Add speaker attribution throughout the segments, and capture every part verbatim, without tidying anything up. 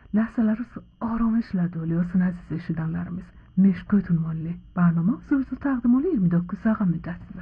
Speaker 1: Ləssələri aramışla dolu, olsun əziz eşidənlərimiz. Meşqut ünvanlı برنامه zuruzu təqdim olunur iyirmi doqquz saat müddətində.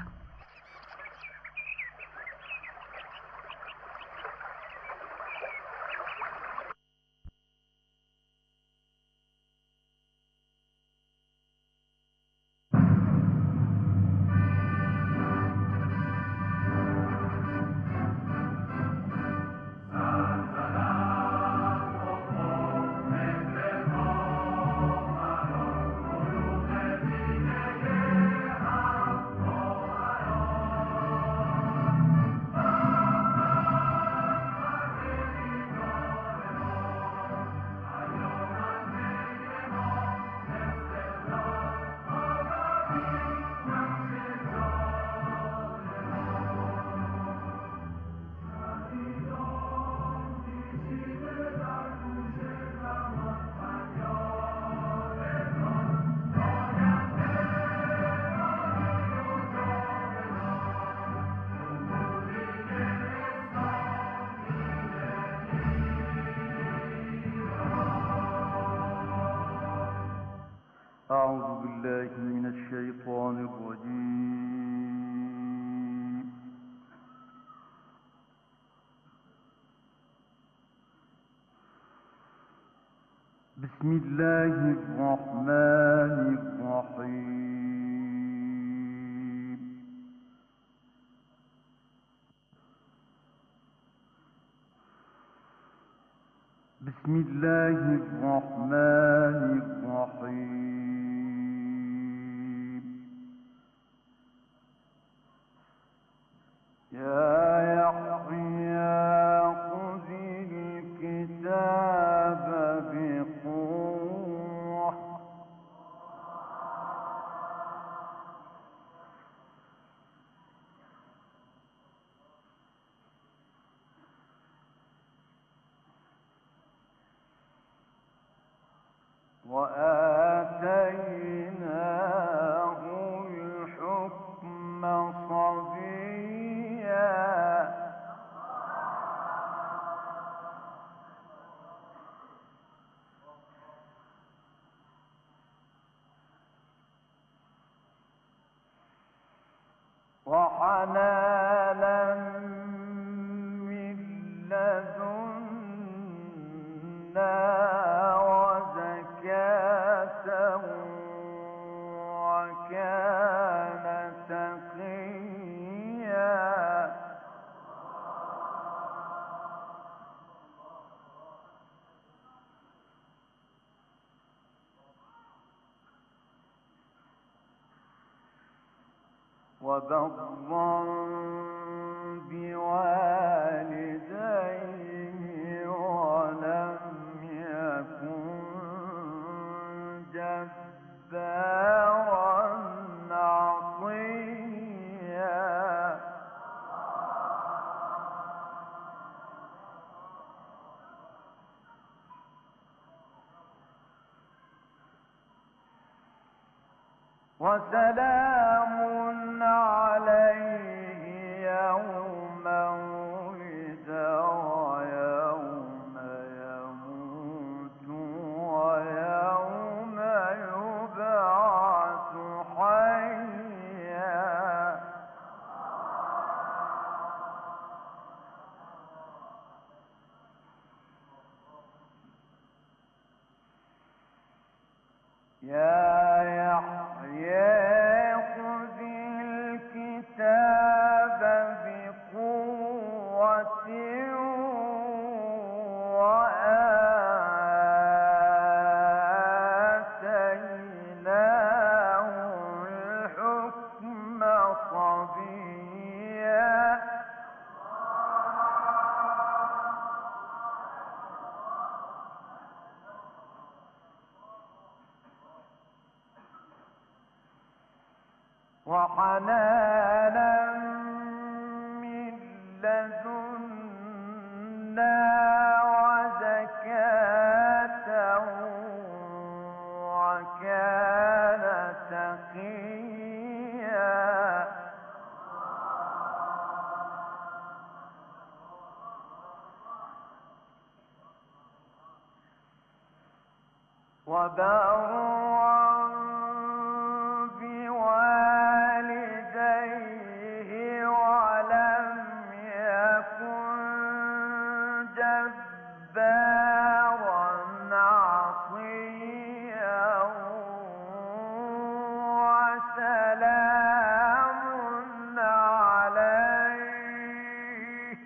Speaker 2: أعوذ بالله من الشيطان الرجيم. بسم الله الرحمن الرحيم. بسم الله الرحمن الرحيم. يا يحيى خذ الكتاب بقوة وآتيناه الحكم صبيا وحنانا من لدنا وزكاة وكان تقيا وبرا بوالديه ولم يكن جبارا عصيا وسلام عليه يوم ولد ويوم يموت ويوم يبعث حيا يا يحيى خذ الكتاب بقوة وآتيناه الحكم صبيا وحنانا من لدنا وزكاة وكان تقيا وبرا بوالديه ولم يكن جبارا عصيا وسلام عليه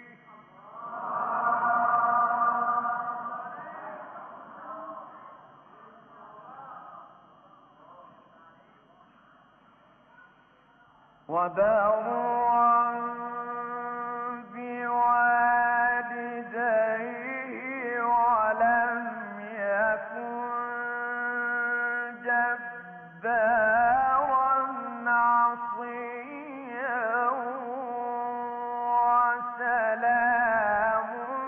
Speaker 2: وبرا بوالديه ولم يكن جبارا عصيا وسلام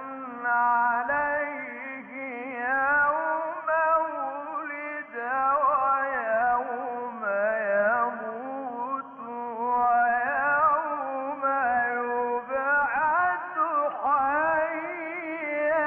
Speaker 2: عليه يوم ولد ويوم يموت ويوم يبعث حيا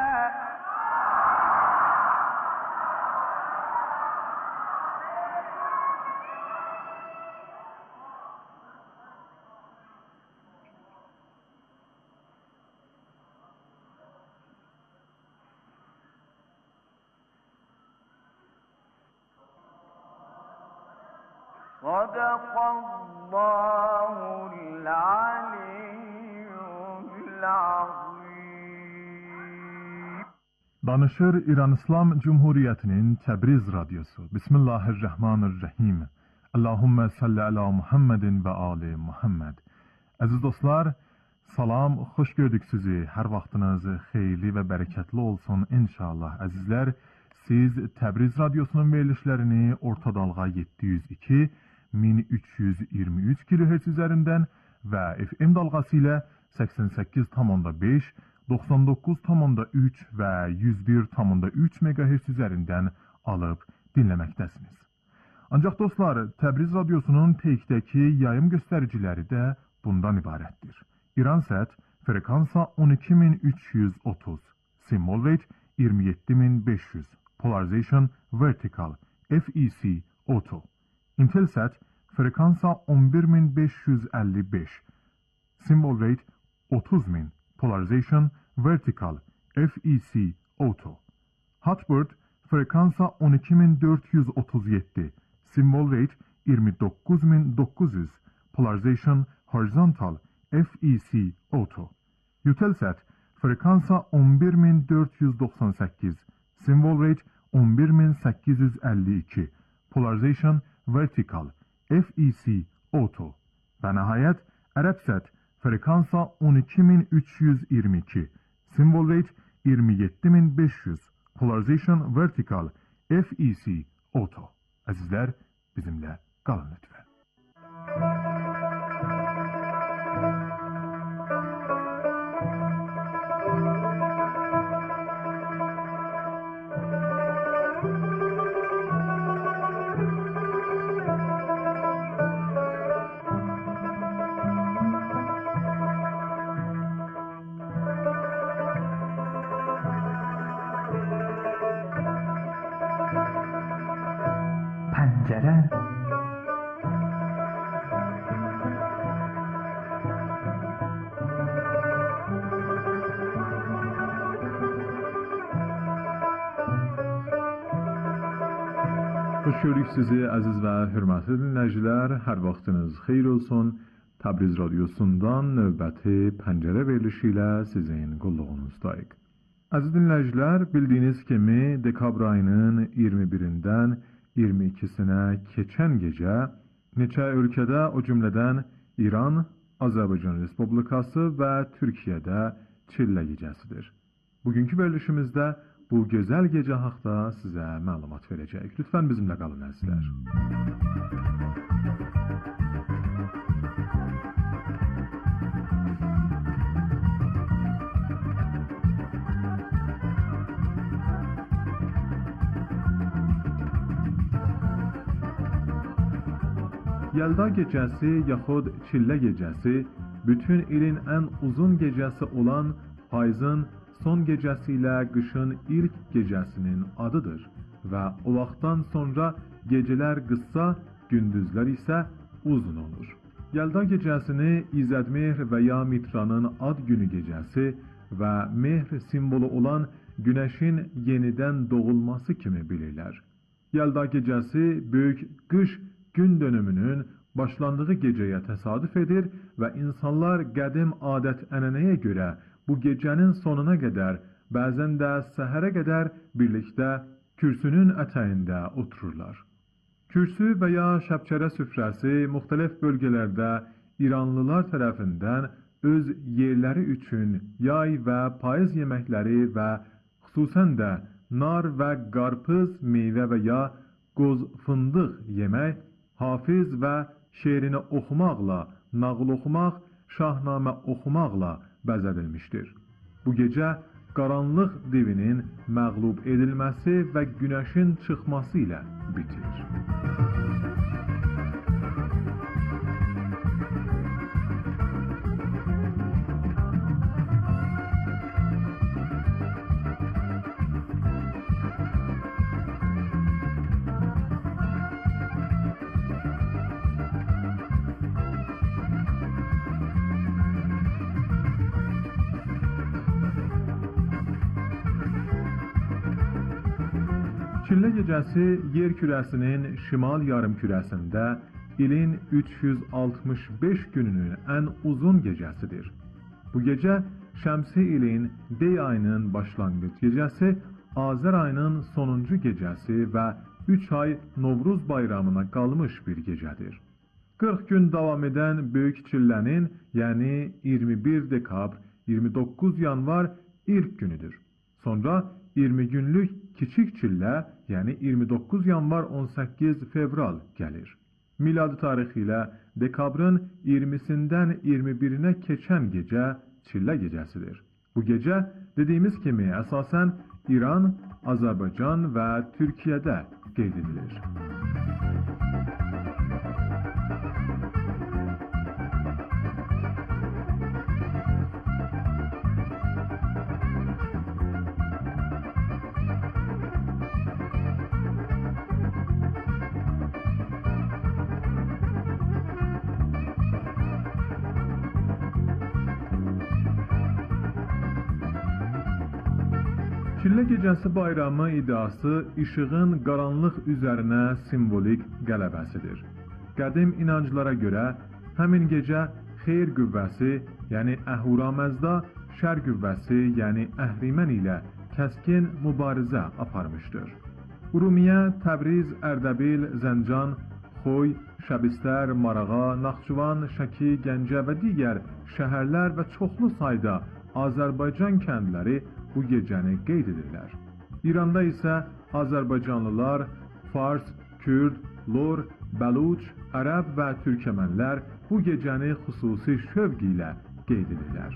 Speaker 2: صدق الله العلي العظيم.
Speaker 3: Danışır İran İslam Cumhuriyeti'nin Tebriz Radyosu. Bismillahirrahmanirrahim. Allahümme salli ala Muhammedin ve ali Muhammed. Aziz dostlar, salam, hoş gördük sizi. Her vaxtınız xeyirli ve bereketli olsun inşallah. Azizler, siz Tebriz Radyosu'nun verilişlerini orta dalga yedi yüz iki bin üç yüz yirmi üç kilohertz üzerinden ve F M dalgası ile seksen sekiz nokta beş, doksan dokuz nokta üç ve yüz bir nokta üç megahertz üzerinden alıp dinlemektesiniz. Ancak dostlar, Tebriz Radyosu'nun teykdeki yayım göstericileri de bundan ibarettir. İransat frekansa on iki bin üç yüz otuz, symbol rate yirmi yedi bin beş yüz, polarization vertical, F E C auto. Intelsat frekansa on bir bin beş yüz elli beş, symbol rate otuz bin, polarization vertical, F E C auto. Hotbird frekansa on iki bin dört yüz otuz yedi, symbol rate yirmi dokuz bin dokuz yüz, polarization horizontal, F E C auto. Eutelsat frekansa on bir bin dört yüz doksan sekiz, symbol rate on bir bin sekiz yüz elli iki, polarization vertical, F E C auto. Ve nihayet Arabsat frekansa on iki bin üç yüz yirmi iki, symbol rate yirmi yedi bin beş yüz, polarization vertical, F E C auto. Azizler, bizimle kalın lütfen.
Speaker 4: پنجره
Speaker 3: Hoş gördük sizi aziz ve hürmetli dinleyiciler. Her vaxtınız xeyir olsun. Təbriz Radyosu'ndan növbəti Pencere verilişiyle sizin qulluğunuzdayıq. Aziz dinleyiciler, bildiğiniz kimi dekabr ayının iyirmi birinden iyirmi ikisine keçen gece neçə ölkədə, o cümleden İran, Azərbaycan Respublikası ve Türkiye'de Çillə gecəsidir. Bugünkü verilişimizde bu güzel gece haqqında size məlumat verəcəyik. Lütfen bizimle qalın əzizlər. Yelda gecəsi yaxud Çillə gecəsi bütün ilin en uzun gecəsi olan payızın son gecesiyle kışın ilk gecesinin adıdır ve o vaxtdan sonra geceler kısa, gündüzler ise uzun olur. Yelda gecesini İzzet Mehr veya Mitra'nın ad günü gecesi ve mehr simvolu olan güneşin yeniden doğulması kimi bilirler. Yelda gecesi büyük kış gün dönümünün başlandığı geceye tesadüf edir ve insanlar qədim adət-ənənəyə göre bu gecenin sonuna kadar, bazen de səhərə kadar birlikte kürsünün ətəyində otururlar. Kürsü veya şəbçərə süfrəsi muhtelif bölgelerde İranlılar tarafından öz yerleri üçün yay ve payız yemekleri ve xüsusən de nar ve qarpız, meyve veya qoz fındıq yemək, hafiz ve şeirini oxumaqla, nağıl oxumaq, şahnamə oxumaqla bəzədilmişdir. Bu gece qaranlıq divinin məğlub edilməsi və güneşin çıxması ilə bitir. Çillə gecəsi yer kürəsinin şimal yarımkürəsində ilin üç yüz altmış beş gününün ən uzun gecəsidir. Bu gecə şəmsi ilin Dey ayının başlanğıc gecəsi, Azər ayının sonuncu gecəsi və üç ay Novruz bayramına qalmış bir gecədir. qırx gün davam edən Böyük Çillənin, yəni iyirmi bir dekabr, iyirmi doqquz yanvar ilk günüdür. Sonra iyirmi günlük Kiçik Çillə, yəni iyirmi doqquz yanvar on səkkiz fevral gəlir. Miladi tarixi ilə dekabrın iyirmisindən iyirmi birinə keçən gecə Çillə gecəsidir. Bu gecə dediyimiz kimi əsasən İran, Azərbaycan və Türkiyədə qeyd edilir. Çillə gecəsi bayramı iddiası işığın qaranlıq üzərinə simvolik qələbəsidir. Qədim inanclara görə həmin gecə xeyr qüvvəsi, yəni Əhuraməzda, şər qüvvəsi, yəni Əhrimən ilə kəskin mübarizə aparmışdır. Urumiyyə, Təbriz, Ərdəbil, Zəncan, Xoy, Şəbistər, Marağa, Naxçıvan, Şəki, Gəncə və digər şəhərlər və çoxlu sayda Azərbaycan kəndləri bu gecəni qeyd edirlər. İranda isə Azərbaycanlılar, Fars, Kürd, Lor, Bəluç, Ərəb və Türkəmənlər bu gecəni xüsusi şövq ilə qeyd edirlər.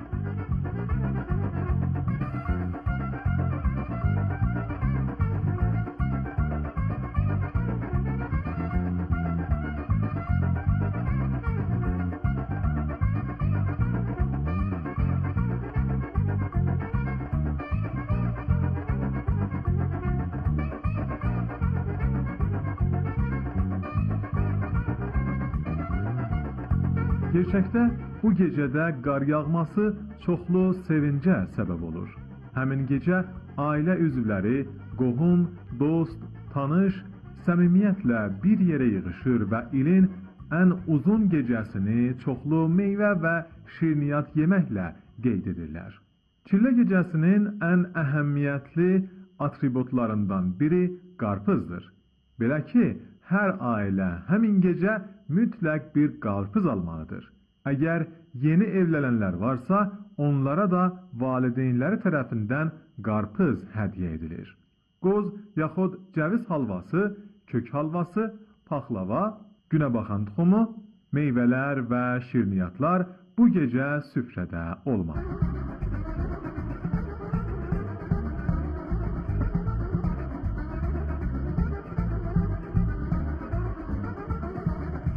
Speaker 3: Gerçəkdə bu gecədə qar yağması çoxlu sevincə səbəb olur. Həmin gecə ailə üzvləri, qohum, dost, tanış, səmimiyyətlə bir yerə yığışır və ilin ən uzun gecəsini çoxlu meyvə və şirniyyat yeməklə qeyd edirlər. Çillə gecəsinin ən əhəmiyyətli atributlarından biri qarpızdır. Belə ki, hər ailə həmin gecə mütləq bir qarpız almalıdır. Əgər yeni evlənənlər varsa, onlara da valideynləri tərəfindən qarpız hədiyyə edilir. Qoz yaxud cəviz halvası, kök halvası, paxlava, günəbaxan tuxumu, meyvələr və şirniyyatlar bu gecə süfrədə olmalıdır.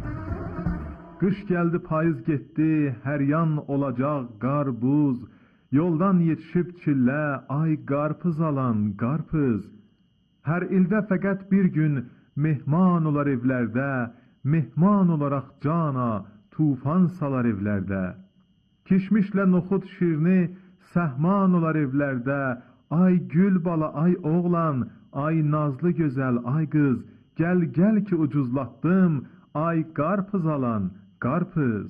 Speaker 3: Qış gəldi, payız getdi, hər yan olacaq qar, buz, Yoldan yetişib çillə, ay qarpız alan qarpız. Hər ildə fəqət bir gün mehman olar evlərdə, mehman olaraq cana tufan salar evlərdə. Kişmişlə noxud şirini səhman olar evlərdə, ay gül bala, ay oğlan, ay nazlı gözəl, ay qız, gəl gəl ki ucuzlatdım, ay qarpız alan qarpız.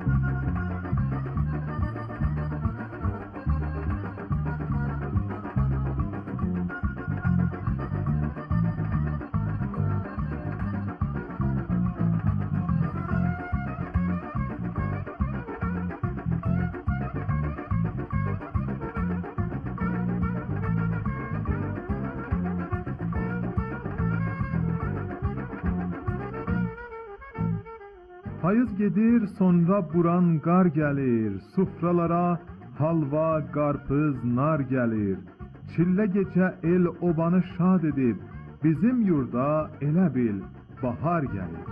Speaker 3: Payız gedir, sonra buran qar gəlir, sufralara halva, qarpız, nar gəlir. Çillə gecə el obanı şad edib, bizim yurda elə bil bahar gəlir.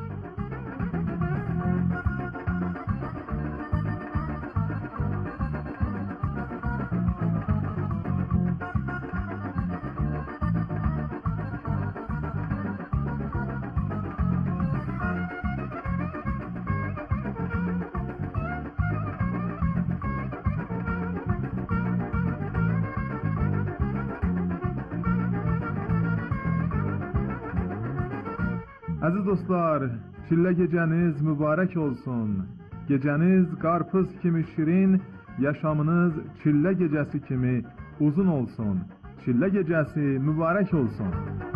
Speaker 3: Əziz dostlar, çillə gecəniz mübarək olsun. Gecəniz qarpız kimi şirin, yaşamınız çillə gecəsi kimi uzun olsun. Çillə gecəsi mübarək olsun.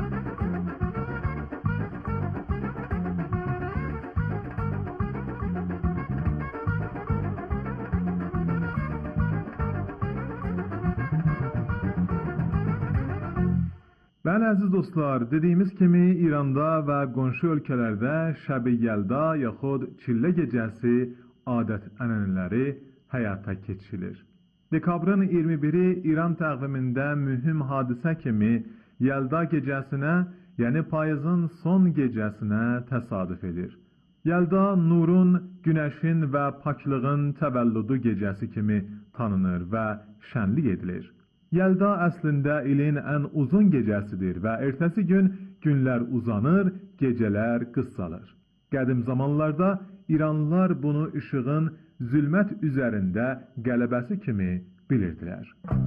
Speaker 3: Bəli, əziz dostlar, dediyimiz kimi İranda və qonşu ölkələrdə Şəb-i Yəlda yaxud Çillə gecəsi adət-ənənələri həyata keçirilir. Dekabrın iyirmi biri İran təqvimində mühüm hadisə kimi Yəlda gecəsinə, yəni payızın son gecəsinə təsadüf edir. Yəlda nurun, günəşin və paklığın təvəllüdü gecəsi kimi tanınır və şənlik edilir. Yəlda əslində ilin ən uzun gecəsidir və ertəsi gün günlər uzanır, gecələr qısalır. Qədim zamanlarda İranlılar bunu işığın zülmət üzərində qələbəsi kimi bilirdilər.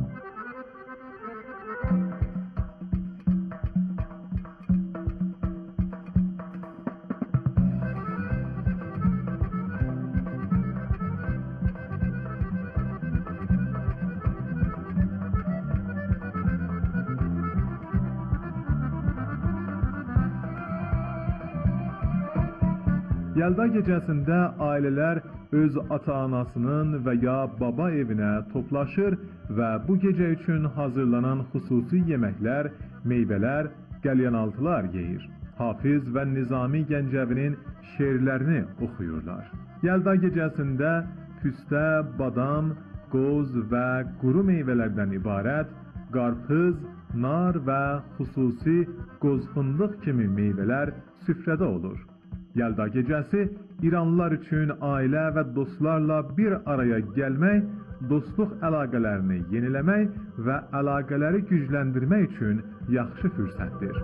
Speaker 3: Yəlda gecəsində ailələr öz ata-anasının və ya baba evinə toplaşır və bu gecə üçün hazırlanan xüsusi yeməklər, meyvələr, qəlyanaltılar yeyir. Hafiz və Nizami Gəncəvinin şeirlərini oxuyurlar. Yəlda gecəsində püstə, badam, qoz və quru meyvələrdən ibarət qarpız, nar və xüsusi qoz-fındıq kimi meyvələr süfrədə olur. Yəlda gecəsi İranlılar üçün ailə və dostlarla bir araya gəlmək, dostluq əlaqələrini yeniləmək və əlaqələri gücləndirmək üçün yaxşı fürsətdir.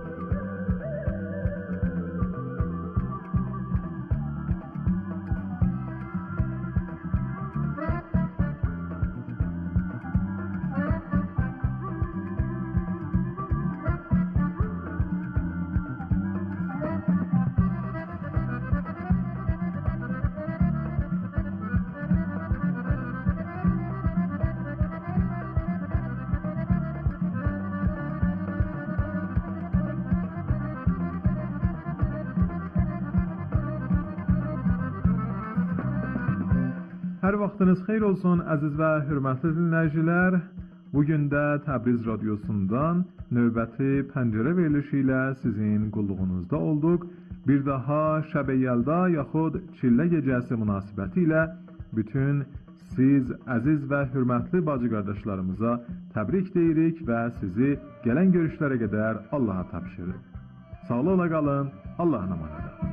Speaker 3: Hər vaxtınız xeyir olsun, əziz və hörmətli dinləyicilər. Bugün də Təbriz Radyosundan növbəti pəncərə verilişi ilə sizin qulluğunuzda olduq. Bir daha Şəb-i Yəlda yaxud Çillə gecəsi münasibəti ilə bütün siz əziz və hörmətli bacı qardaşlarımıza təbrik deyirik və sizi gələn görüşlərə qədər Allaha tapşırırıq. Sağlıqla qalın, Allahın əmanəti.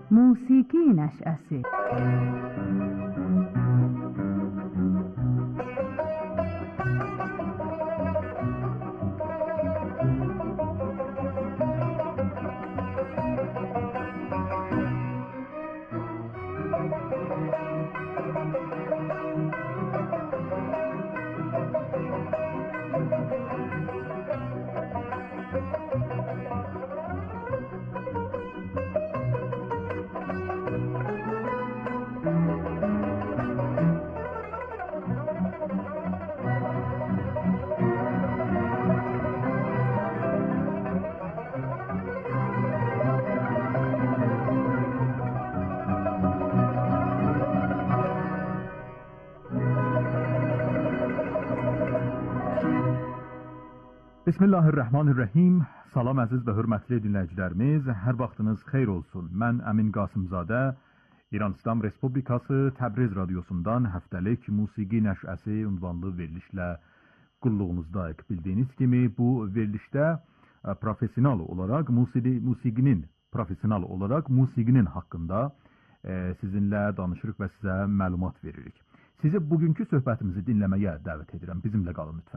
Speaker 1: موسیقی نشأسی.
Speaker 3: Bismillahirrahmanirrahim. Salam əziz və hörmətli dinləyicilərimiz, hər vaxtınız xeyir olsun. Mən Əmin Qasımzadə, İran İslam Respublikası Təbriz radiosundan həftəlik musiqi nəşəsi ünvanlı verilişlə qulluğunuzdayıq. Bildiyiniz kimi bu verilişdə profesional olaraq musiqi, musiqinin profesional olaraq musiqinin haqqında e, sizinlə danışırıq və sizə məlumat veririk. Sizi bugünkü söhbətimizi dinləməyə dəvət edirəm. Bizimlə qalın lütfən.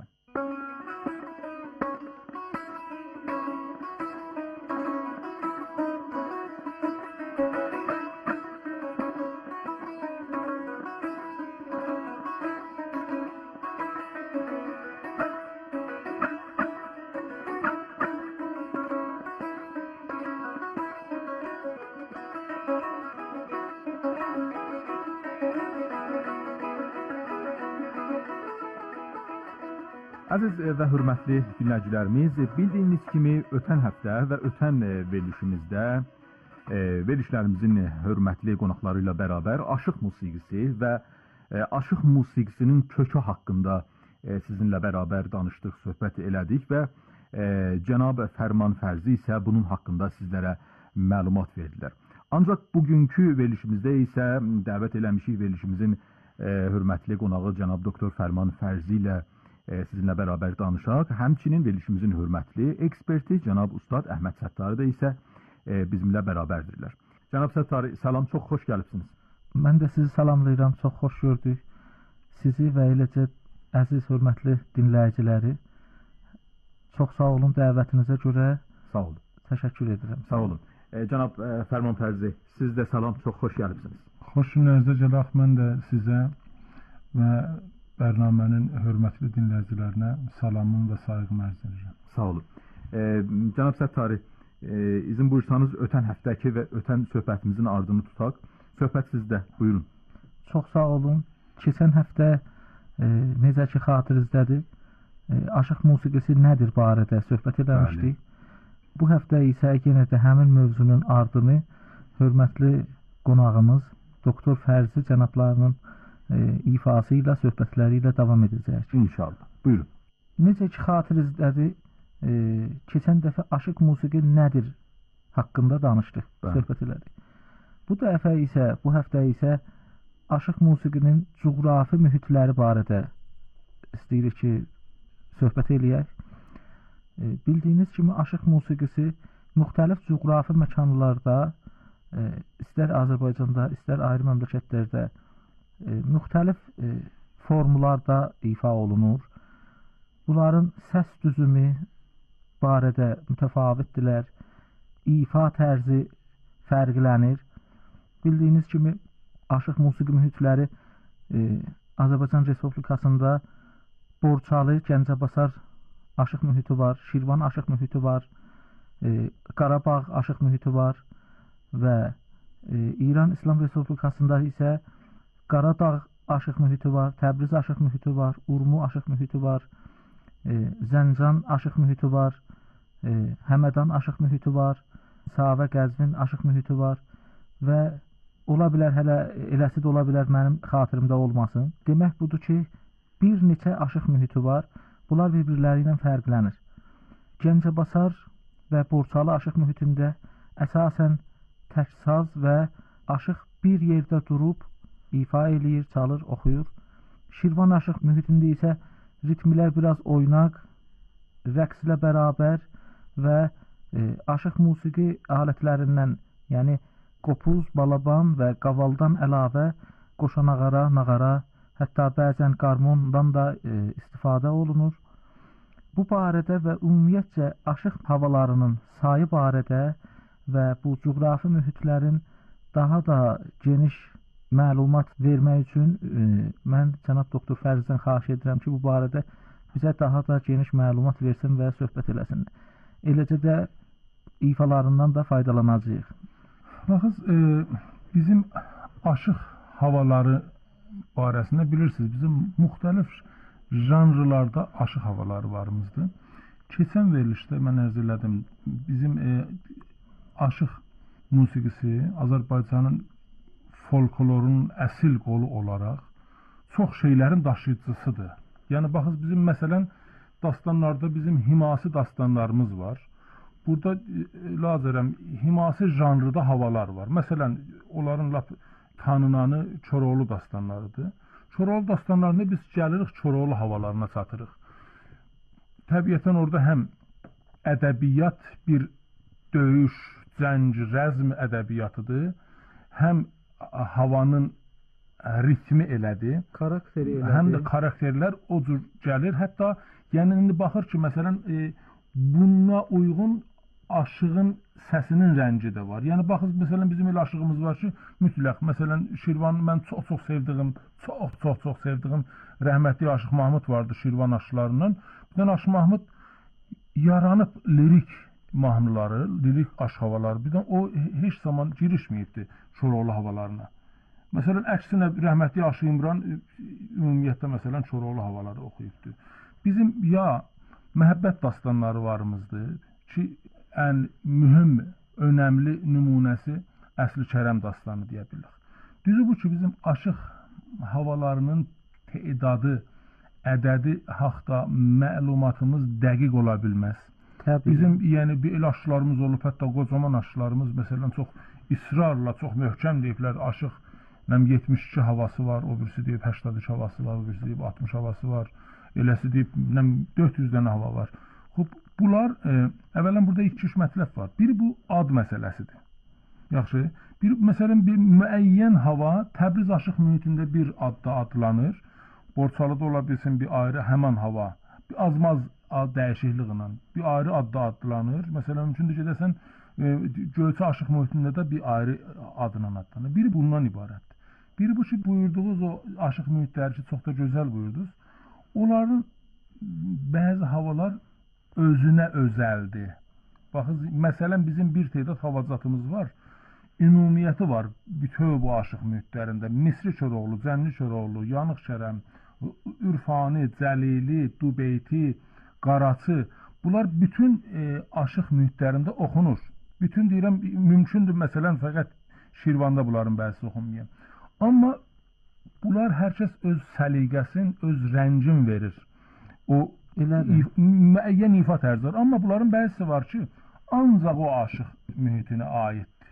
Speaker 3: Əziz və hörmətli dinləyicilərimiz, bildiyiniz kimi ötən həftə və ötən verilişimizdə verilişlərimizin hörmətli qonaqları ilə bərabər aşıq musiqisi və aşıq musiqisinin kökü haqqında sizinlə bərabər danışdıq, söhbət elədik və cənab Fərman Fərzi isə bunun haqqında sizlərə məlumat verdilər. Ancaq bugünkü verilişimizdə isə dəvət eləmişik verilişimizin hörmətli qonağı cənab doktor Fərman Fərzi ilə sizinlə bərabər danışaq. Həmçinin verilişimizin hörmətli eksperti cənab Ustad Əhməd Səttarı da isə bizimlə bərabərdirlər. Cənab Səttarı, salam, çox xoş gəlibsiniz.
Speaker 4: Mən də sizi salamlayıram, çox xoş gördük. Sizi və eləcə əziz hörmətli dinləyiciləri çox sağ olun dəvətinizə görə. Sağ olun. Təşəkkür edirəm.
Speaker 3: Sağ olun. E, cənab e, Fərman Fərzi, siz də salam, çox xoş gəlibsiniz.
Speaker 4: Xoş günlərinizə gələk, mən də sizə və bərnamənin hörmətli dinləyicilərinə salamım və sayğımı ərz edirəm.
Speaker 3: Sağ olun. E, cənab Səttarı, e, izin buyursanız ötən həftəki və ötən söhbətimizin ardını tutaq. Söhbət sizdə, buyurun.
Speaker 4: Çox sağ olun. Keçən həftə e, necə ki xatirizdədir, e, aşıq musiqisi nədir barədə söhbət eləmişdik. Bəli. Bu həftə isə yenə də həmin mövzunun ardını hörmətli qonağımız doktor Fərzi cənablarının E, ifası ilə, söhbətləri ilə davam edəcək.
Speaker 3: İnşallah. Buyurun.
Speaker 4: Necə ki xatirizdədir, e, keçən dəfə aşıq musiqi nədir haqqında danışdıq, Bəli. söhbət elədik. Bu dəfə isə, bu həftə isə aşıq musiqinin coğrafi mühitləri barədə istəyirik ki, söhbət eləyək. E, bildiyiniz kimi aşıq musiqisi müxtəlif coğrafi məkanlarda, e, istər Azərbaycanda, istər ayrı məmləkətlərdə E, müxtəlif e, formlarda ifa olunur. Bunların səs düzümü barədə mütəfavitdirlər. İfa tərzi fərqlənir. Bildiyiniz kimi aşıq musiqi mühitləri e, Azərbaycan Respublikasında Borçalı, Gəncəbasar aşıq mühiti var, Şirvan aşıq mühiti var, e, Qarabağ aşıq mühiti var və e, İran İslam Respublikasında isə Qaradağ aşıq mühiti var, Təbriz aşıq mühiti var, Urmu aşıq mühiti var, e, Zəncan aşıq mühiti var, e, Həmədan aşıq mühiti var, Savə Qəzvin aşıq mühiti var və ola bilər, hələ eləsi də ola bilər mənim xatirimdə olmasın. Demək budur ki, bir neçə aşıq mühiti var, bunlar bir-birləri ilə fərqlənir. Gəncəbasar və Borçalı aşıq mühitində əsasən tək saz və aşıq bir yerdə durub ifa eləyir, çalır, oxuyur. Şirvan aşıq mühitində isə ritmlər biraz oynaq, rəqslə bərabər və e, aşıq musiqi alətlərindən, yəni qopuz, balaban və qavaldan əlavə qoşanağara, nağara, hətta bəzən qarmondan da e, istifadə olunur. Bu barədə və ümumiyyətcə aşıq havalarının sayı barədə və bu coğrafi mühitlərin daha da geniş məlumat vermək üçün e, mən cənab doktor Fərzdən xahiş edirəm ki, bu barədə bizə daha da geniş məlumat versin və söhbət eləsin. Eləcə də ifalarından da faydalanacağıq.
Speaker 3: Baxız, e, bizim aşıq havaları barəsində bilirsiniz, bizim müxtəlif janrlarda aşıq havaları varımızdır. Keçən verilişdə mən ərz elədim, bizim e, aşıq musiqisi Azərbaycanın folklorunun əsil qolu olaraq çox şeylərin daşıyıcısıdır. Yəni, baxız, bizim məsələn, dastanlarda bizim himasi dastanlarımız var. Burada, lazərəm, himasi janrıda havalar var. Məsələn, onların lap tanınanı Çoroğlu dastanlarıdır. Çoroğlu dastanlarında biz gəlirik Çoroğlu havalarına çatırıq. Təbiətən orada həm ədəbiyyat bir döyüş, cəng, rəzm ədəbiyyatıdır, həm havanın ritmi elədir,
Speaker 4: karakteri elədir.
Speaker 3: Həm də karakterlər o cür gəlir. Hətta, yəni indi baxır ki, məsələn, e, buna uyğun aşığın səsinin rəngi də var. Yəni, baxız, məsələn, bizim elə aşığımız var ki, mütləq, məsələn, Şirvan, mən çox-çox sevdiyim, çox-çox-çox sevdiyim rəhmətli Aşıq Mahmud vardı Şirvan aşıqlarından. Bir dənə Aşıq Mahmud yaranıb lirik mahnıları, lirik aşıq havaları, bir də o heç zaman girişməyibdi Çoroğlu havalarına. Məsələn, əksinə rəhmətli Aşıq İmran ümumiyyətlə, məsələn, Çoroğlu havaları oxuyubdur. Bizim ya məhəbbət dastanları varımızdır ki, ən mühüm, önəmli nümunəsi Əsli Kərəm dastanı deyə bilirik. Düzü bu ki, bizim aşıq havalarının tedadı, ədədi haqda məlumatımız dəqiq ola bilməz.
Speaker 4: Təbii.
Speaker 3: Bizim, yəni, bir el aşılarımız olub, hətta qocaman aşılarımız, məsələn, çox israrla, çox möhkəm deyiblər, aşıq yetmiş iki havası var, o birisi deyib səksən üç havası var, o birisi deyib altmış havası var, eləsi deyib dörd yüz dənə hava var. Xub, bunlar, e, əvvələn burada iki-üç mətləb var. Biri bu ad məsələsidir. Yaxşı, bir, məsələn, bir müəyyən hava Təbriz aşıq mühitində bir adda adlanır. Borçalıda ola bilsin bir ayrı həman hava, bir azmaz ad dəyişikliğindən bir ayrı adda adlanır. Məsələn, mümkündür gedəsən, e, Göyçə aşıq mühitində də bir ayrı adla adlanır. Biri bundan ibarətdir. Biri bu ki, buyurduğunuz o aşıq mühitləri ki, çox da gözəl buyurdunuz. Onların bəzi havalar özünə özəldir. Baxın, məsələn, bizim bir tədad havacatımız var, ümumiyyəti var bütöv bu aşıq mühitlərində. Misri Koroğlu, Cənli Koroğlu, Yanıq Kərəm, Ürfani, Cəlili, Dubeyti, Qaraçı, bunlar bütün e, aşıq mühitlərində oxunur. Bütün deyirəm, mümkündür, məsələn, fəqət Şirvanda bunların bəzisi oxunmayan. Amma bunlar hər kəs öz səliqəsin, öz rəngin verir. O if, müəyyən ifa tərzi var. Amma bunların bəzisi var ki, ancaq o aşıq mühitinə aiddir.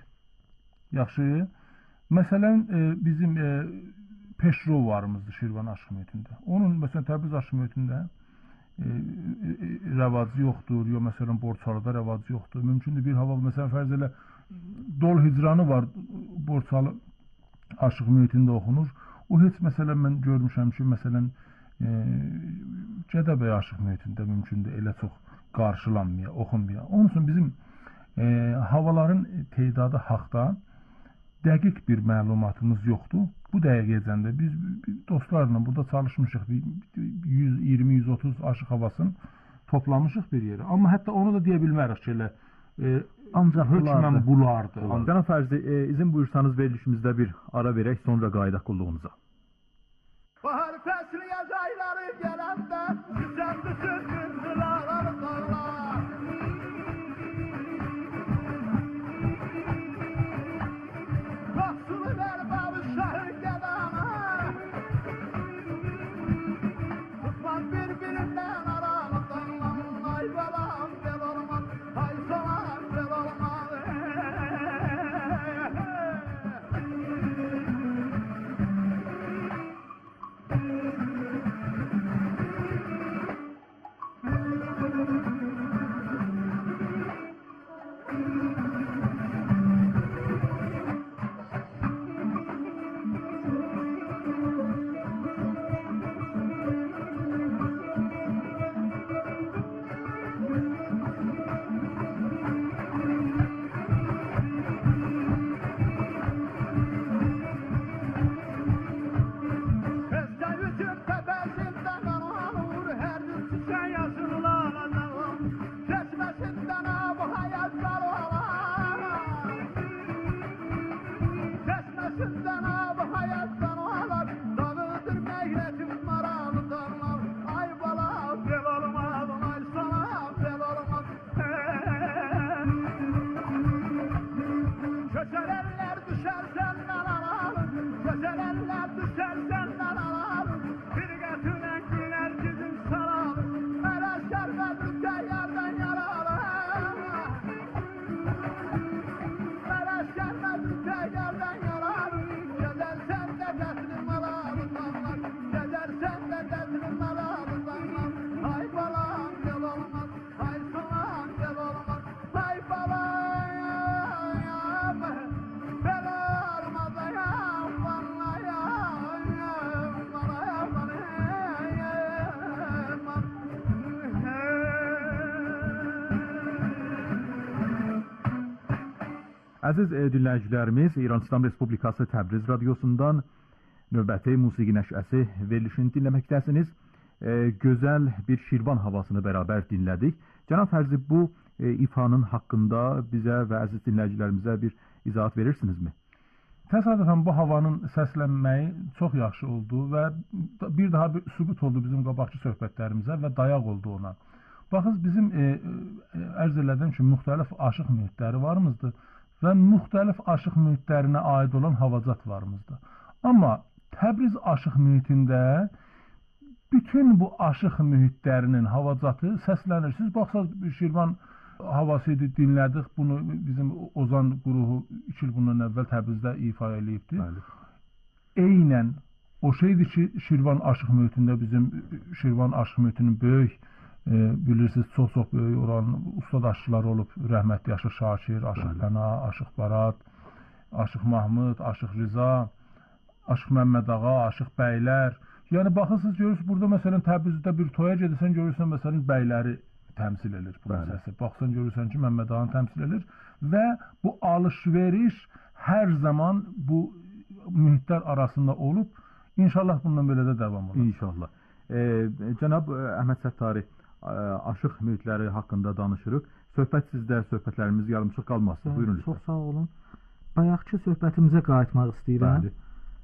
Speaker 3: Yaxşı. Məsələn, e, bizim e, Peşrov varımızdır Şirvan aşıq mühitində. Onun, məsələn, Təbriz aşıq mühitində e, e, rəvacı yoxdur, ya məsələn, Borçalıda rəvacı yoxdur. Mümkündür bir hava, məsələn, fərz elə Dol Hicranı var, Borçalı aşıq mühitində oxunur. O heç, məsələn, mən görmüşəm ki, məsələn, e, Gədəbəy aşıq mühitində mümkündür elə çox qarşılanmaya, oxunmaya. Onun üçün bizim e, havaların tedadı haqda dəqiq bir məlumatımız yoxdur. Bu dəqiqəcəndə biz dostlarla burada çalışmışıq, yüz iyirmi yüz otuz aşıq havasını toplamışıq bir yerə. Amma hətta onu da deyə bilmərik ki, elə e, ancaq hökmən bulardı.
Speaker 5: Cənab Fərzi, e, izin buyursanız verilişimizdə bir ara verək, sonra qayıdaq qulluğunuza.
Speaker 2: Bahar fəsli yaz ayları gələndə Güzəndi sözün zılalar dağlar Yoxsulu ver babı şəhər qədana Tutmaz bir-birindən aralıqdan Ay balam bel olmaz, ay salam bel olmaz
Speaker 5: Əziz e, dinləyicilərimiz, İran İslam Respublikası Təbriz radiosundan növbəti musiqi nəşəsi verilişini dinləməkdəsiniz. E, gözəl bir Şirvan havasını bərabər dinlədik. Cənab Fərzi, bu e, ifanın haqqında bizə və əziz dinləyicilərimizə bir izahat verirsinizmi?
Speaker 4: Təsadüfən bu havanın səslənməyi çox yaxşı oldu və bir daha bir sübut oldu bizim qabaqçı söhbətlərimizə və dayaq oldu ona. Baxız, bizim e, e, ərz elədiyim ki, müxtəlif aşıq mühitləri varımızdır və müxtəlif aşıq mühitlərinə aid olan havacat varımızdır. Amma Təbriz aşıq mühitində bütün bu aşıq mühitlərinin havacatı səslənir. Siz baxsaz, Şirvan havası idi, dinlədik. Bunu bizim Ozan qruhu iki il bundan əvvəl Təbrizdə ifa eləyibdi. Eynən o şeydir ki, Şirvan aşıq mühitində bizim Şirvan aşıq mühitinin böyük, e, bilirsiniz, çox-çox böyük olan ustad aşıqları olub. Rəhmətli Aşıq Şakir, Aşıq Pəna, Aşıq Barat, Aşıq Mahmud, Aşıq Rıza, Aşıq Məmməd Ağa, Aşıq Bəylər. Yəni baxırsınız, görürsünüz, burada məsələn Təbrizdə bir toya gedirsən, görürsən məsələn bəyləri təmsil edir bunun səsi. Baxsan görürsən ki, Məmməd Ağanı təmsil edir və bu alış-veriş hər zaman bu mühitlər arasında olub. İnşallah bundan belə də davam olur.
Speaker 5: İnşallah. E, cənab Əhməd Səttari, aşıq mühitləri haqqında danışırıq. Söhbət sizdə, söhbətlərimiz yarımçıq qalmasın. Buyurun lütfen.
Speaker 4: Çox sağ olun. Bayaqçı söhbətimizə qayıtmaq istəyirəm.
Speaker 5: Bəli.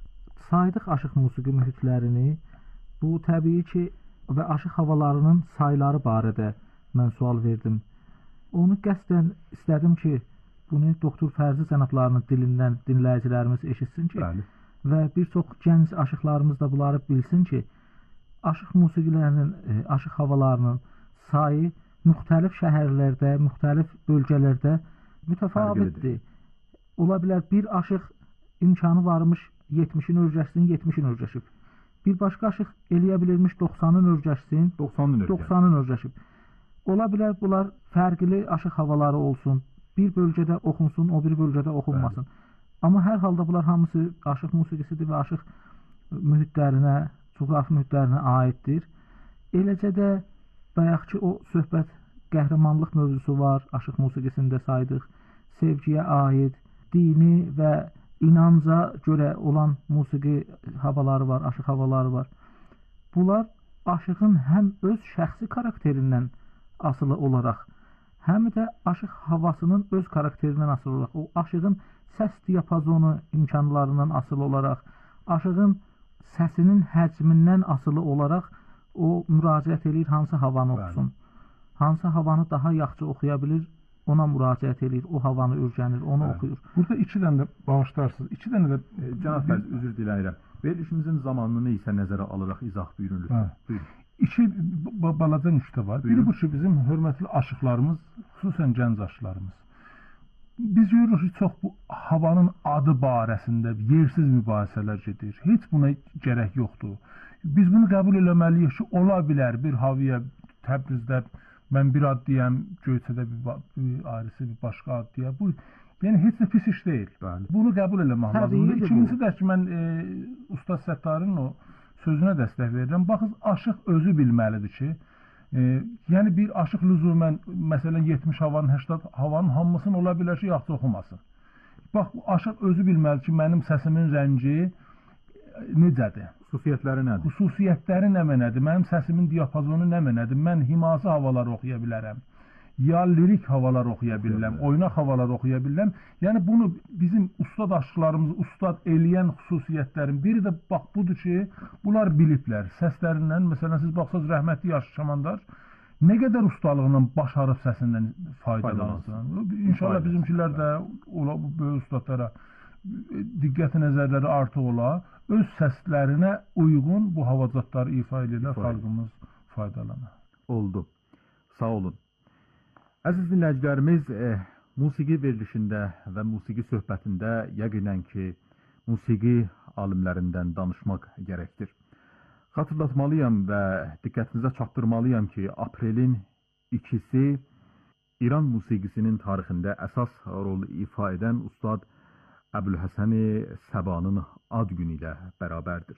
Speaker 4: Saydıq aşıq musiqi mühitlərini, bu təbii ki, və aşıq havalarının sayları barədə mən sual verdim. Onu qəsdən istədim ki, bunu Doktor Fərzi cənablarının dilindən dinləyicilərimiz eşitsin ki, Bəli. Və bir çox gənc aşıqlarımız da bunları bilsin ki, aşıq musiqilərinin, aşıq havalarının sayı müxtəlif şəhərlərdə, müxtəlif bölgələrdə mütəfavitdir. Ola bilər bir aşıq imkanı varmış yetmişin örgəşsin, yetmişin örgəşib. Bir başqa aşıq eləyə bilirmiş doxsanın örgəşsin, doxsanın örgəşib. Ola bilər bunlar fərqli aşıq havaları olsun. Bir bölgədə oxunsun, o bir bölgədə oxunmasın. Bəli. Amma hər halda bunlar hamısı aşıq musiqisidir və aşıq mühitlərinə, coğrafi mühitlərinə aiddir. Eləcə də bayaqki o söhbət qəhrəmanlıq mövzusu var, aşıq musiqisində saydıq. Sevgiyə aid, dini və inanca görə olan musiqi havaları var, aşıq havaları var. Bunlar aşığın həm öz şəxsi karakterindən asılı olaraq, həm də aşıq havasının öz karakterindən asılı olaraq, o aşığın səs diapazonu imkanlarından asılı olaraq, aşığın səsinin həcmindən asılı olaraq o müraciət edir hansı havanı oxusun. Hansı havanı daha yaxşı oxuya bilir, ona müraciət edir, o havanı örgənir, onu Bəli. Oxuyur. Burada iki dənə də bağışlarsınız. İki dənə də
Speaker 5: e, Cənab Fərzi, üzr diləyirəm. Verilişimizin zamanını isə nəzərə alaraq izah buyurun lütfen. Buyurun.
Speaker 4: İki balaca nüktə var. Biri bu ki, bizim hörmətli aşıqlarımız, xüsusən gənc aşıqlarımız. Biz görürük ki, çox bu havanın adı barəsində yersiz mübahisələr gedir. Heç buna gərək yoxdur. Biz bunu qəbul eləməliyik ki, ola bilər bir havaya Təbrizdə mən bir ad deyəm, Göyçədə bir, bir ayrısı, bir başqa ad deyəm. Bu, yəni heç də pis iş deyil. Bəli. Bunu qəbul eləmək lazımdır. İkincisi də ki, mən e, Ustad Səttarın o sözünə dəstək verirəm. Baxız, aşıq özü bilməlidir ki, e, yəni bir aşıq lüzumən, məsələn, yetmiş havanın, səksən havanın hamısını ola bilər ki, yaxşı oxumasın. Bax, aşıq özü bilməlidir ki, mənim səsimin rəngi necədir?
Speaker 5: Xüsusiyyətləri nədir?
Speaker 4: Xüsusiyyətləri nə mənədir? Mənim səsimin diapazonu nə mənədir? Mən himası havalar oxuya bilərəm. Ya lirik havalar oxuya bilərəm, oynaq havalar oxuya bilərəm. Yəni bunu bizim ustad aşıqlarımız, ustad eləyən xüsusiyyətlərin biri də bax budur ki, bunlar biliblər. Səslərindən, məsələn, siz baxsınız, rəhmətli Yaşıq Şamandar nə qədər ustalığından başarıb səsindən faydalansın. İnşallah bizimkilər də ola, bu böyük ustadlara diqqət nəzərləri artıq ola, öz səslərinə uyğun bu havacatları ifa edirlər, xalqımız faydalanır.
Speaker 5: Oldu. Sağ olun. Əziz dinləyicilərimiz, e, musiqi verilişində və musiqi söhbətində yəqinən ki, musiqi alimlərindən danışmaq gərəkdir. Xatırlatmalıyam və diqqətinizə çatdırmalıyam ki, aprelin ikisi İran musiqisinin tarixində əsas rol ifa edən Ustad Əbülhəsən-i Səbanın ad günü ilə bərabərdir.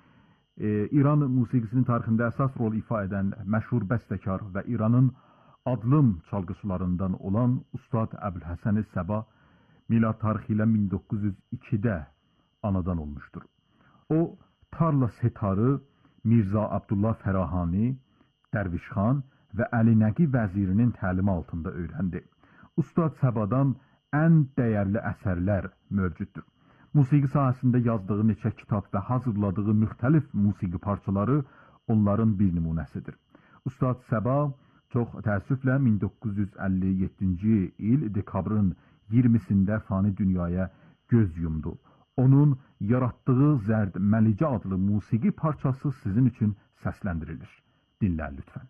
Speaker 5: E, İran musiqisinin tarixində əsas rol ifa edən məşhur bəstəkar və İranın adlım çalgıçılarından olan Ustad Əbülhəsən-i Səba milad tarixi ilə min doqquz yüz ikidə anadan olmuşdur. O, tarla setarı Mirzə Abdullah Fərahani, Dərvişxan və Əli Nəqi vəzirinin təlimi altında öyrəndi. Ustad Səbadan ən dəyərli əsərlər mövcuddur. Musiqi sahəsində yazdığı neçə kitab və hazırladığı müxtəlif musiqi parçaları onların bir nümunəsidir. Ustad Səba çox təəssüflə min doqquz yüz əlli yeddinci il dekabrın iyirmisində fani dünyaya göz yumdu. Onun yaratdığı Zərd Məlicə adlı musiqi parçası sizin üçün səsləndirilir. Dinlə lütfən.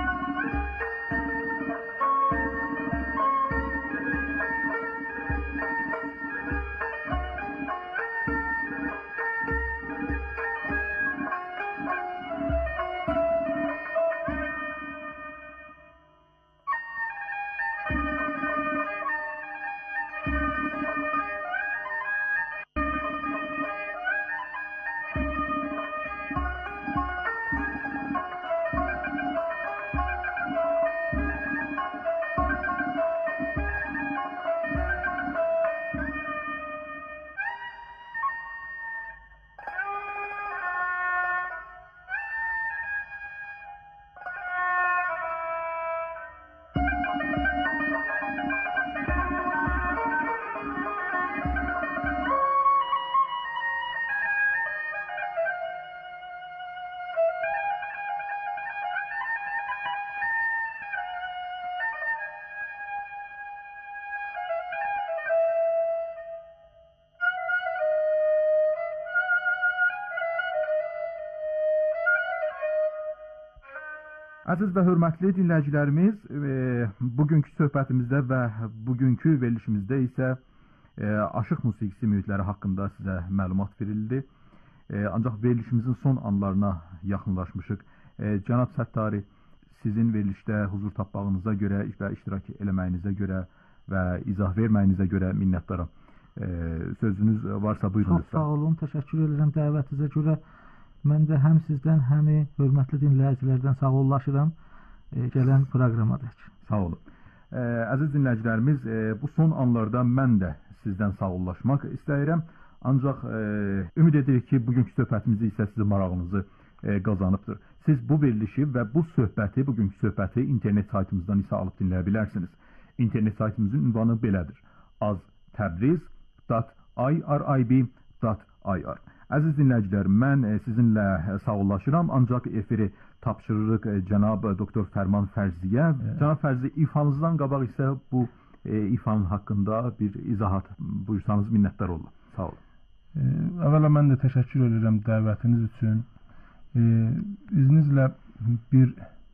Speaker 5: Əziz və hörmətli dinləyicilərimiz, e, bugünkü söhbətimizdə və bugünkü verilişimizdə isə e, aşıq musiqisi mühitləri haqqında sizə məlumat verildi. E, ancaq verilişimizin son anlarına yaxınlaşmışıq. E, Cənab Səttari, sizin verilişdə huzur tapmağınıza görə və iştirak eləməyinizə görə və izah verməyinizə görə minnətdaram. E, sözünüz varsa buyurun.
Speaker 4: Çox sağ olun, təşəkkür edirəm dəvətinizə görə. Mən də həm sizdən, həm hörmətli dinləyicilərdən sağollaşıram e, gələn proqramadakı.
Speaker 5: Sağ olun. E, əziz dinləyicilərimiz, e, bu son anlarda mən də sizdən sağollaşmaq istəyirəm. Ancaq e, ümid edirik ki, bugünkü söhbətimizi isə sizin marağınızı e, qazanıbdır. Siz bu verilişi və bu söhbəti, bugünkü söhbəti internet saytımızdan isə alıb dinləyə bilərsiniz. İnternet saytımızın ünvanı belədir: az təbriz dot i r i b dot i r. Əziz dinləyicilər, mən sizinlə sağollaşıram, ancaq efiri tapşırırıq cənab doktor Fərman Fərziyə. Evet. Cənab Fərzi, ifanızdan qabaq isə bu e, ifanın haqqında bir izahat buyursanız minnətdar olun. Sağ olun.
Speaker 3: E, əvvəla mən də təşəkkür edirəm dəvətiniz üçün. E, izninizlə bir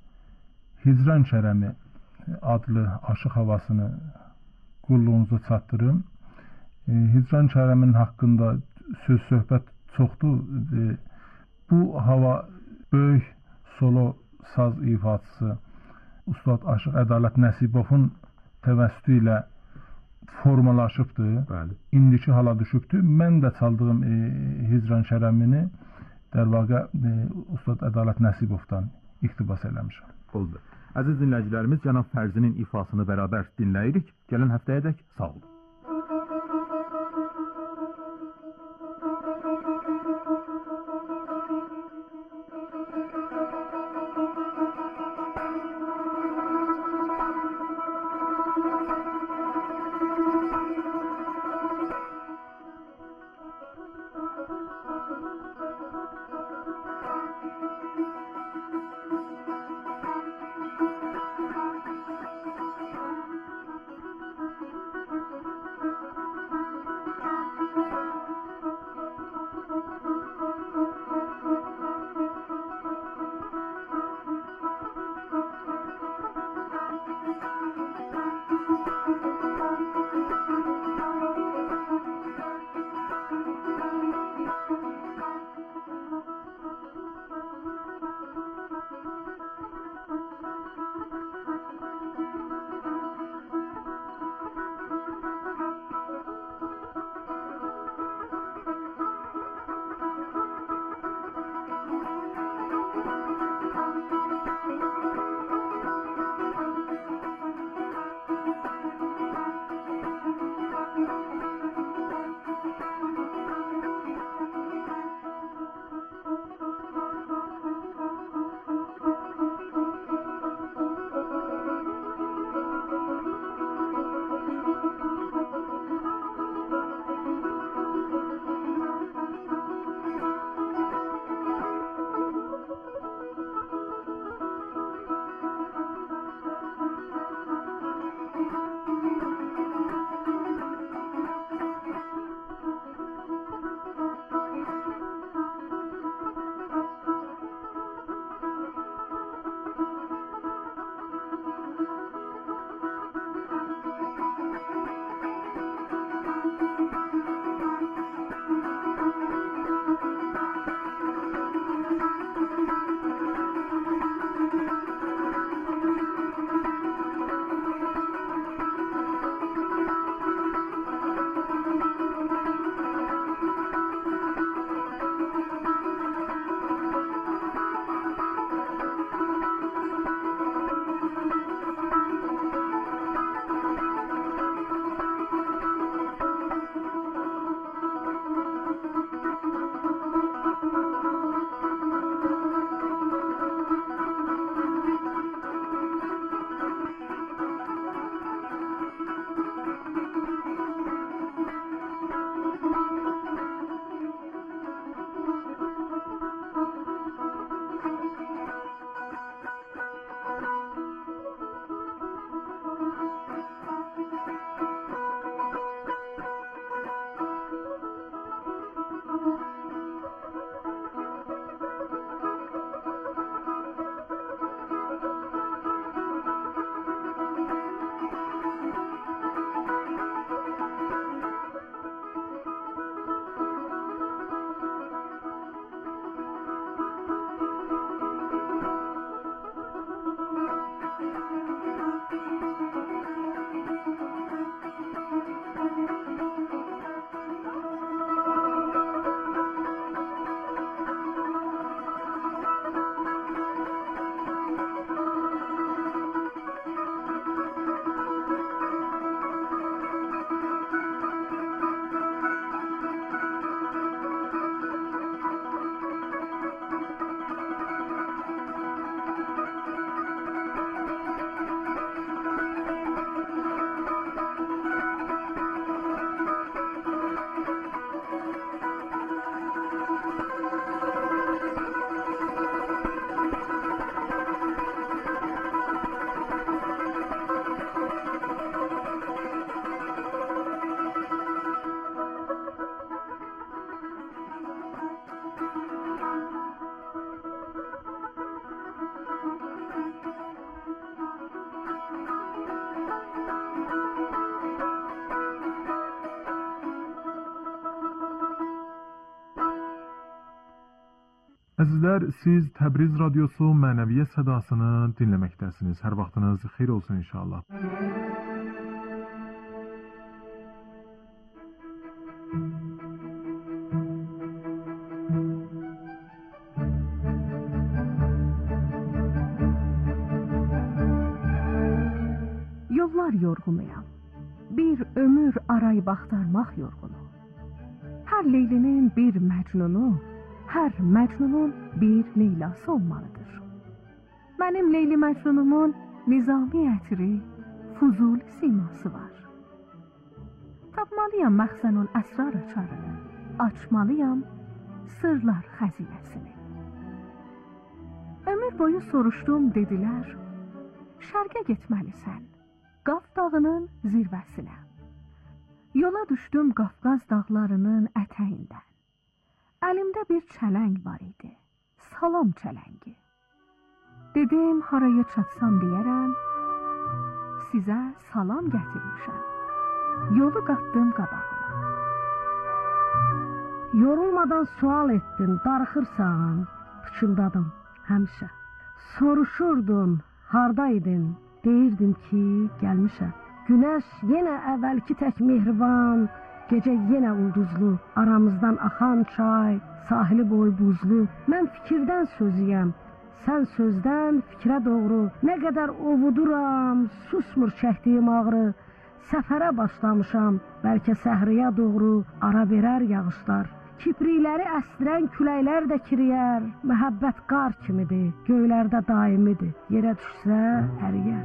Speaker 3: Hicran Kərəmi adlı aşıq havasını qulluğunuza çatdırım. E, Hicran Kərəmin haqqında söz söhbət çoxdur. E, bu hava böyük solo saz ifaçısı Ustad Aşıq Ədalət Nəsibovun təvəssütü ilə formalaşıbdır. Bəli. İndiki hala düşübdür. Mən də çaldığım e, Hicran Kərəmini dərvaqa e, Ustad Ədalət Nəsibovdan iqtibas eləmişəm.
Speaker 5: Oldu. Əziz dinləyicilərimiz, cənab Fərzinin ifasını bərabər dinləyirik. Gələn həftəyədək sağ olun.
Speaker 2: Thank you.
Speaker 3: Əzizlər, siz Təbriz Radyosu mənəviyyə sədasını dinləməkdəsiniz. Hər vaxtınız xeyir olsun inşallah.
Speaker 6: Yollar yorğunuyam. Bir ömür arayıb axtarmaq yorğunu. Hər Leylinin bir Məcnunu, hər Məcnunun bir Leylası olmalıdır. Mənim Leyli Məcnunumun nizami ətri, Fuzul siması var. Tapmalıyam məxzənun əsrar açarını, açmalıyam sırlar xəzinəsini. Ömür boyu soruşdum, dedilər, şərqə getməlisən, Qaf dağının zirvəsinə. Yola düşdüm Qafqaz dağlarının ətəyindən. Əlimdə bir çələng var idi, salam çələngi. Dedim, haraya çatsam deyərəm, sizə salam gətirmişəm. Yolu qatdım qabağıma.
Speaker 7: Yorulmadan sual etdin, darıxırsan, pıçıldadım həmişə. Soruşurdun, hardaydın, deyirdim ki, gəlmişəm. Günəş yenə əvvəlki tək mehriban, gecə yenə ulduzlu, aramızdan axan çay, sahili boy buzlu. Mən fikirdən sözüyəm, sən sözdən fikrə doğru. Nə qədər ovuduram, susmur çəkdiyim ağrı. Səfərə başlamışam, bəlkə səhriyə doğru ara verər yağışlar. Kiprikləri əstirən küləklər də kiriyər. Məhəbbət qar kimidir, göylərdə daimidir. Yerə düşsə əriyər.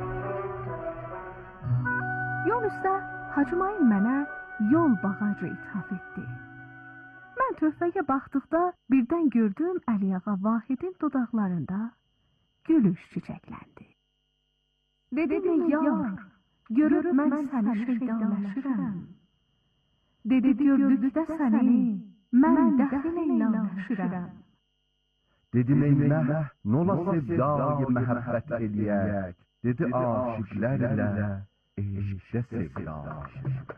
Speaker 6: Yol üstə Hacımayın mənə yol bağacı ithaf etdi. Mən töhfəyə baxdıqda birdən gördüm Əliağa Vahidin dodaqlarında gülüş çiçəkləndi. Dedim, yar, görüb mən səni şeydanləşirəm. Dedi, gördükdə səni mən dəxil eylanləşirəm.
Speaker 8: Dedim, ey məhv, nola sevdayı məhəbbət eləyək. Dedi, aşıqlərlə eşqdə sevdalaşır.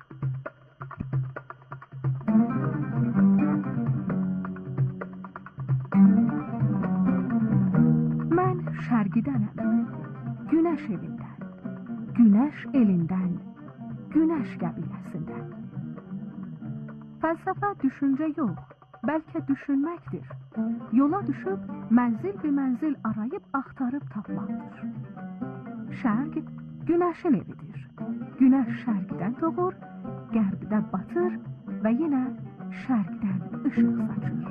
Speaker 6: Mən şərqidənəm, günəş evindən, günəş elindən, günəş qəbiləsindən. Fəlsəfə düşüncə yox, bəlkə düşünməkdir. Yola düşüb mənzil bir mənzil arayıb axtarıb tapmaqdır. Şərq günəşin evidir. Günəş şərqdən doğur, qərbdən batır və yenə şərqdən ışıq saçır.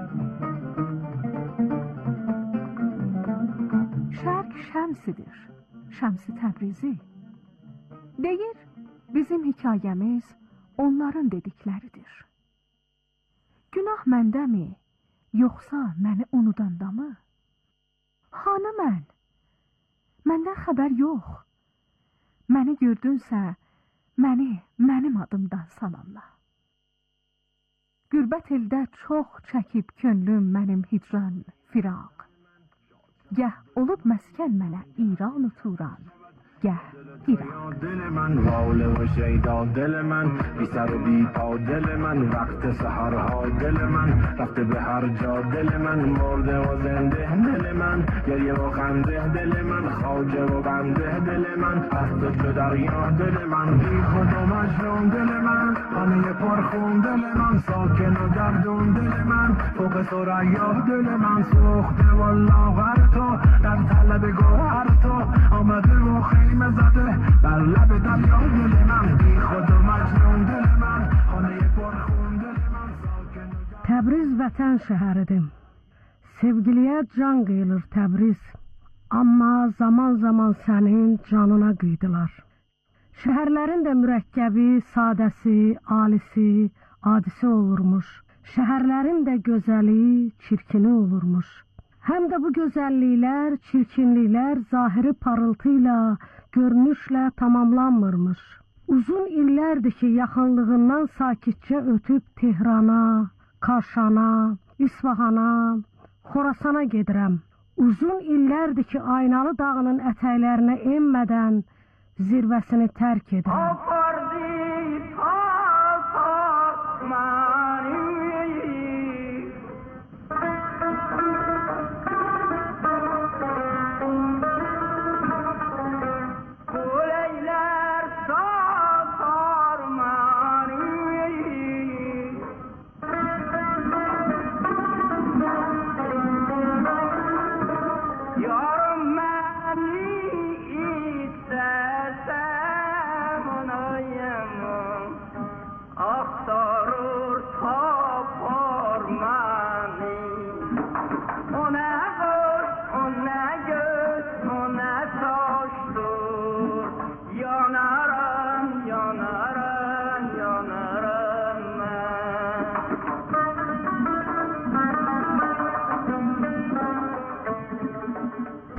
Speaker 6: Şərq şəmsidir, Şəmsi Təbrizi. Deyir, bizim hekayəmiz onların dedikləridir. Günah məndəmi, yoxsa məni unudandamı? Hanı mən? Məndən xəbər yox. Məni gördünsə, məni mənim adımdan salamla. Qürbət eldə çox çəkib könlüm mənim hicran, firaq. Gəh olub məskən mənə İran-ı Turan, gəh İraq.
Speaker 2: دل من واله و شیدا دل من بی سر و بی پا دل من وقت سحرها دل من رفته به هر جا دل من مرده و زنده دل من گریه و خنده دل من خواجه و بنده دل من از تو چو دریا دل من بی خود و مجنون دل من خانه پرخون دل من ساکن و گردون دل من فوق ثریا دل من سوخته و لاغر تو در طلب گوهر تو آمده و خیمه زده بر لب دریا دل من بی خود و məcnun dil mən xanəyə qorxun dil mən sakin.
Speaker 7: Təbriz vətən şəhəridir. Sevgiliyə can qıyılır Təbriz. Amma zaman zaman sənin canına qıydılar. Şəhərlərin də mürəkkəbi, sadəsi, alisi, adisi olurmuş. Şəhərlərin də gözəli, çirkini olurmuş. Həm də bu gözəlliklər, çirkinliklər zahiri parıltıyla, görünüşlə tamamlanmırmış. Uzun illərdir ki, yaxınlığından sakitcə ötüb Tehrana, Kaşana, İsfahana, Xorasana gedirəm. Uzun illərdir ki, Aynalı dağının ətəklərinə enmədən zirvəsini tərk edirəm.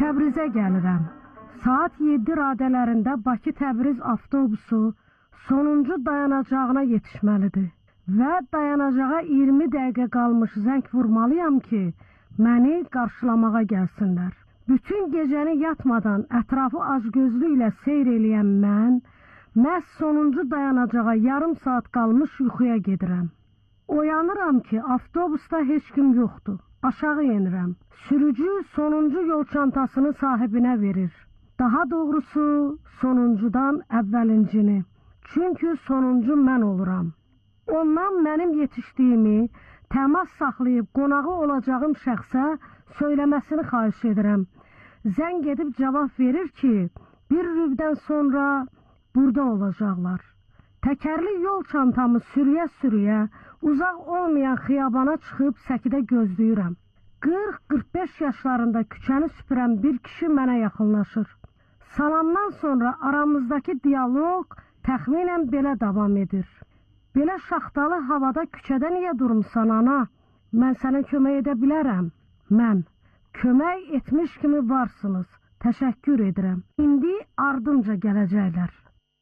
Speaker 7: Təbrizə gəlirəm. Saat yeddi radələrində Bakı-Təbriz avtobusu sonuncu dayanacağına yetişməlidir və dayanacağa iyirmi dəqiqə qalmış zəng vurmalıyam ki, məni qarşılamağa gəlsinlər. Bütün gecəni yatmadan ətrafı acgözlü ilə seyr eləyən mən, məhz sonuncu dayanacağa yarım saat qalmış yuxuya gedirəm. Oyanıram ki, avtobusda heç kim yoxdur. Aşağı yenirəm. Sürücü sonuncu yol çantasını sahibinə verir. Daha doğrusu sonuncudan əvvəlincini. Çünki sonuncu mən oluram. Ondan mənim yetişdiyimi, təmas saxlayıb qonağı olacağım şəxsə söyləməsini xahiş edirəm. Zəng edib cavab verir ki, bir rübdən sonra burada olacaqlar. Təkərli yol çantamı sürüyə-sürüyə uzaq olmayan xiyabana çıxıb səkidə gözləyirəm. qırx qırx beş yaşlarında küçəni süpürən bir kişi mənə yaxınlaşır. Salamdan sonra aramızdakı diyaloq təxminən belə davam edir. Belə şaxtalı havada küçədə niyə durmuşsan ana? Mən sənə kömək edə bilərəm. Mən. Kömək etmiş kimi varsınız. Təşəkkür edirəm. İndi ardımca gələcəklər.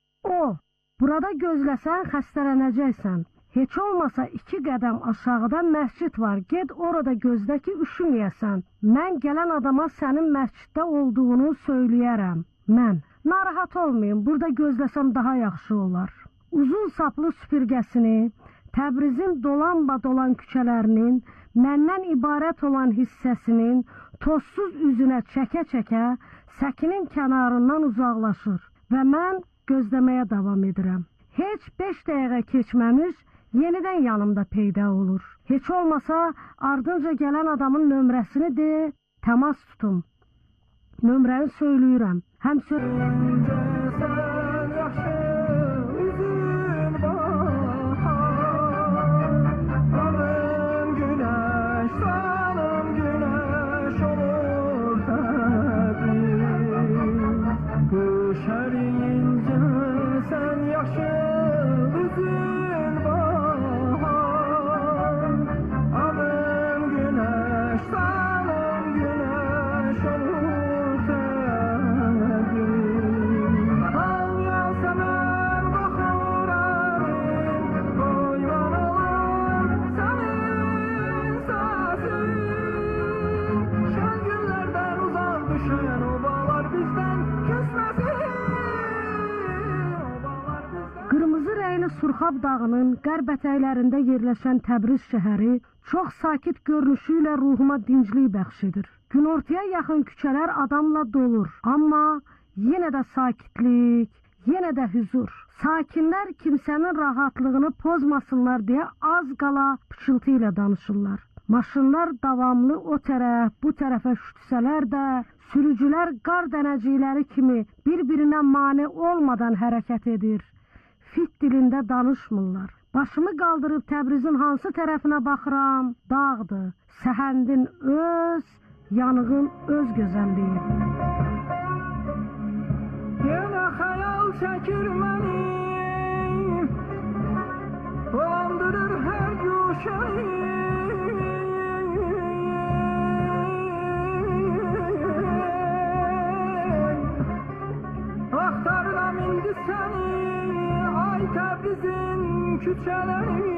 Speaker 7: O, burada gözləsən xəstələnəcəksən. Heç olmasa iki qədəm aşağıda məscid var. Ged orada gözlə ki, üşüməyəsən. Mən gələn adama sənin məsciddə olduğunu söyləyərəm. Mən. Narahat olmayın, burada gözləsəm daha yaxşı olar. Uzun saplı süpürgəsini, Təbrizin dolanba-dolan küçələrinin, məndən ibarət olan hissəsinin tozsuz üzünə çəkə-çəkə səkinin kənarından uzaqlaşır və mən gözləməyə davam edirəm. Heç beş dəqiqə keçməmiş yenidən yanımda peyda olur. Heç olmasa ardınca gələn adamın nömrəsini de, təmas tutum. Nömrəni söyləyirəm. Həm söyləyirəm. Surxab dağının qərb ətəklərində yerləşən Təbriz şəhəri çox sakit görünüşü ilə ruhuma dinclik bəxş edir. Günortaya yaxın küçələr adamla dolur, amma yenə də sakitlik, yenə də hüzur. Sakinlər kimsənin rahatlığını pozmasınlar deyə az qala pıçıltı ilə danışırlar. Maşınlar davamlı o tərəf, bu tərəfə şütsələr də, sürücülər qar dənəcikləri kimi bir-birinə mane olmadan hərəkət edir. Fit dilində danışmırlar. Başımı qaldırıb Təbrizin hansı tərəfinə baxıram? Dağdır, səhəndin öz, yanığın öz gözəlliyi. Yenə xəyal çəkir məni, dolandırır hər güşəni. Axtarıram indi səni, Təbrizin küçələri.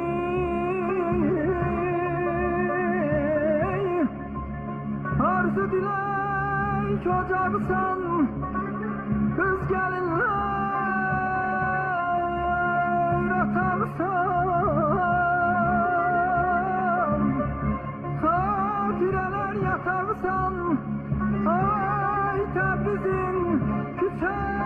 Speaker 7: Arzu dilək ocaqsan, qız gəlinlər ataqsan, xatirələr yataqsan, ay Təbrizin küçələri.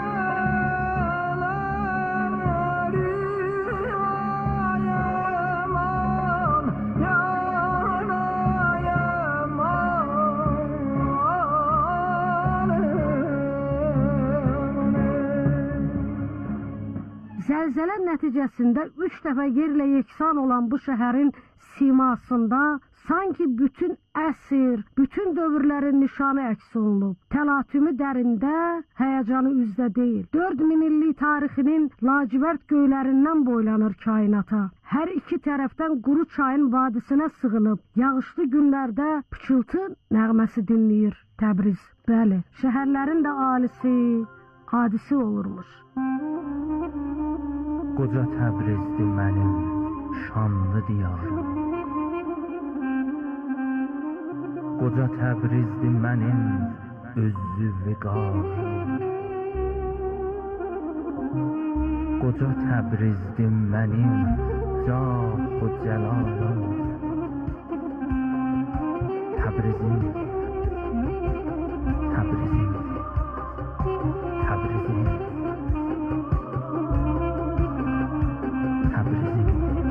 Speaker 7: Zəlzələ nəticəsində üç dəfə yerlə yeksan olan bu şəhərin simasında sanki bütün əsr, bütün dövrlərin nişanı əks olunub. Təlatümü dərində, həyəcanı üzdə deyil. dörd min illik tarixinin lacivərd göylərindən boylanır kainata. Hər iki tərəfdən quru çayın vadisinə sığınıb, yağışlı günlərdə pıçıltı nəğməsi dinləyir Təbriz. Bəli, şəhərlərin də alisi, hadisi olurmuş.
Speaker 9: Qoca Təbrizdir mənim şanlı diyarım. Qoca Təbrizdir mənim özü vüqarım. Qoca Təbrizdir mənim cah-u cəlalım. Təbrizim, Təbrizim, Təbrizim, Təbrizim,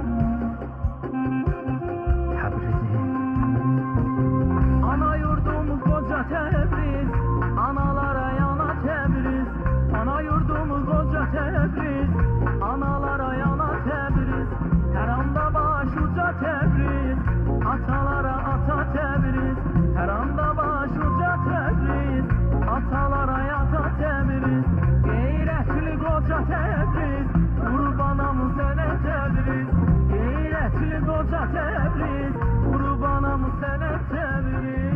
Speaker 9: Təbrizim.
Speaker 10: Ana yurdum qoca Təbriz, analara yana Təbriz. Ana yurdum qoca Təbriz, analara yana Təbriz. Hər anda baş uca Təbriz, atalara ata Təbriz. Hər anda baş uca Təbriz, atalara ata Təbriz. Qeyrətli qoca Təbriz, qurbanam sənə Təbriz. Qeyrətli qoca Təbriz, qurbanam sənə Təbriz.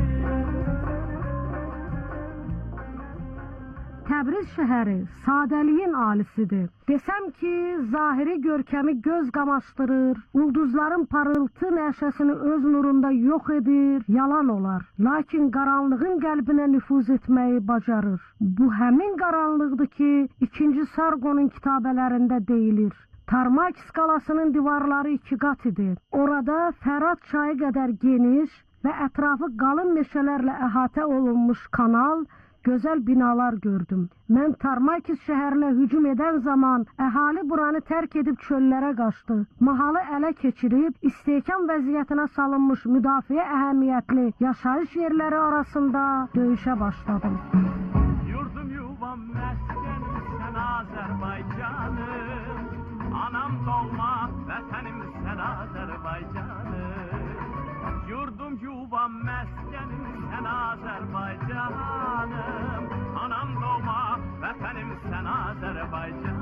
Speaker 7: Təbriz şəhəri sadəliyin alisidir. Desəm ki, zahiri görkəmi göz qamaşdırır, ulduzların parıltı nəşəsini öz nurunda yox edir, yalan olar. Lakin qaranlığın qəlbinə nüfuz etməyi bacarır. Bu həmin qaranlıqdır ki, ikinci Sargonun kitabələrində deyilir. Tarmak skalasının divarları iki qat idi. Orada Fərat çayı qədər geniş və ətrafı qalın meşələrlə əhatə olunmuş kanal, gözəl binalar gördüm. Mən Tarmakis şəhərinə hücum edən zaman əhali buranı tərk edib çöllərə qaçdı. Mahalı ələ keçirib, istehkam vəziyyətinə salınmış müdafiə əhəmiyyətli yaşayış yerləri arasında döyüşə başladım.
Speaker 10: Yurdum yuvam məskənim sən Azərbaycanım. Anam doğma vətənim sən Azərbaycanım. Yurdum yuvam məskənim sən Azərbaycanım. Anam doğma vətənim sən Azərbaycanım.